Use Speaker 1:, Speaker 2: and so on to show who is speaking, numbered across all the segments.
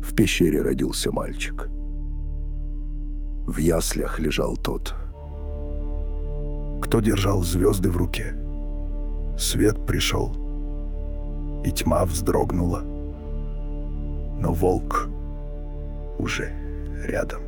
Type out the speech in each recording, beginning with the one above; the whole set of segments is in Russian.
Speaker 1: В пещере родился мальчик. В яслях лежал тот, кто держал звезды в руке. Свет пришел, и тьма вздрогнула, но волк уже рядом.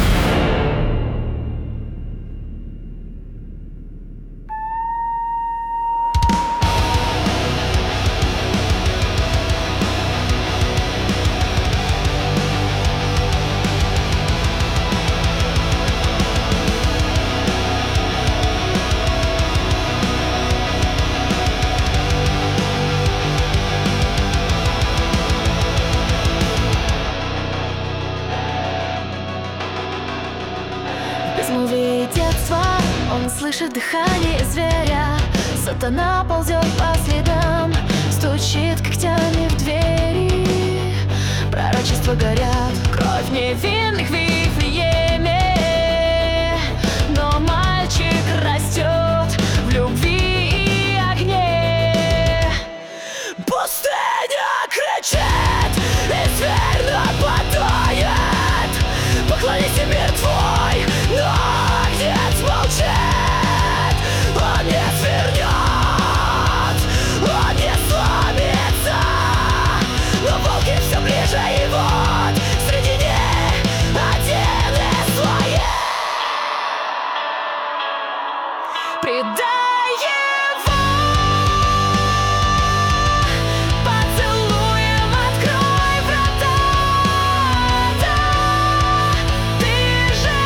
Speaker 2: Безмолвие детства, он слышит дыхание зверя. Сатана ползет по следам, стучит когтями в двери. Пророчества горят, кровь невинных в Вифлееме. Но мальчик растет в любви и огне. Пустыня кричит, и зверь нападает. Поклонись, мир твой, но огнец молчит. Он не свернет, он не сломится. Но волки все ближе, и вот среди них один из своих. Предай его поцелуем, открой врата. Да, ты же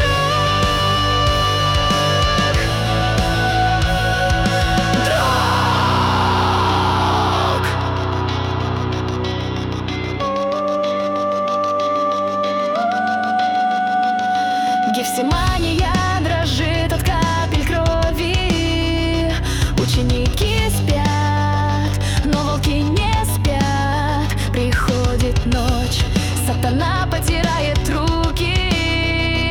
Speaker 2: Гефсимания дрожит от капель крови. Ученики спят, но волки не спят. Приходит ночь, сатана потирает руки.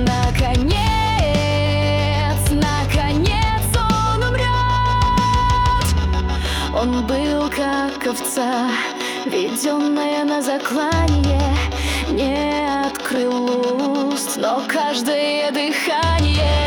Speaker 2: Наконец он умрет. Он был как овца, веденная на заклание. Не открыл уст, но каждое дыхание